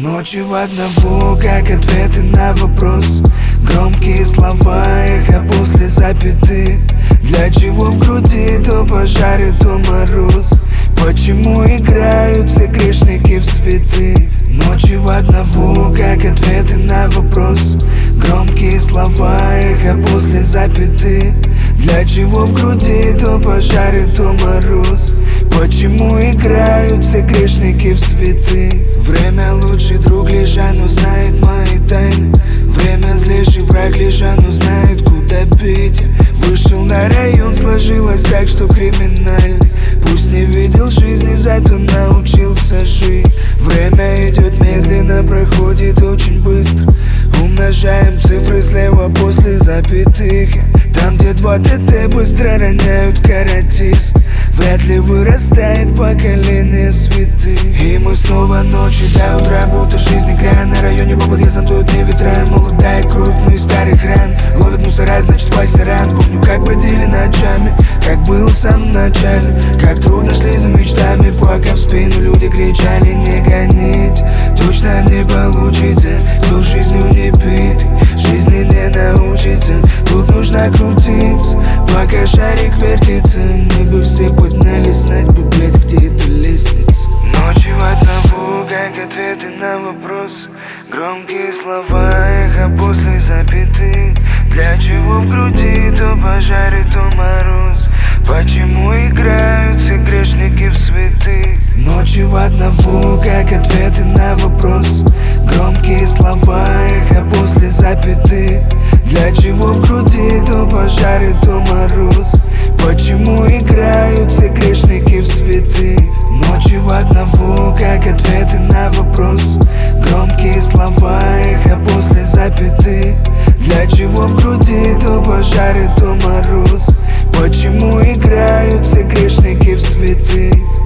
Ночи в одного, как ответы на вопрос. Громкие слова, эхо после запятых. Для чего в груди то пожар и то мороз? Почему играют все грешники в святых? Ночи в одного, как ответы на вопрос. Громкие слова, эхо после запятых. Для чего в груди то пожар и то мороз? Почему играют все грешники в святых? Время лучший друг, лишь оно знает мои тайны. Время злейший враг, лишь оно знает, куда бить. Вышел на район, сложилось так, что криминальный. Пусть не видел жизни, зато научился жить. Время идет медленно, проходит очень быстро. Умножаем цифры слева после запятых. Там, где 2 ТТ быстро роняют каратист. Вряд ли вырастает поколение святых. И мы снова ночи до утра, будто жизнь игра. На районе по подъездам дуют мне ветра. Молодая кровь, ну и старых ран. Ловят мусора, значит пасеран. Помню, как бродили ночами, как было в самом начале. Как трудно шли за мечтами, пока в спину люди кричали: не гонить, точно не получится. Кто жизнью не бит, жизни не научится. Тут нужно крутиться, пока шарик вертится. Мы бы все поднялись, знать бы, блядь, где эта лестница. Ночи в одного, как ответы на вопрос. Громкие слова, эхо после запятых. Для чего в груди то пожар и то мороз? Почему играют все грешники в святых? Ночи в одного, как ответы на вопрос. Громкие слова, эхо после запятых. Для чего в груди то пожар и то мороз? Почему играют все грешники в святых? Ночи в одного, как ответы на вопрос. Громкие слова, эхо после запятых. Для чего в груди то пожар и то мороз? Почему играют все грешники в святых?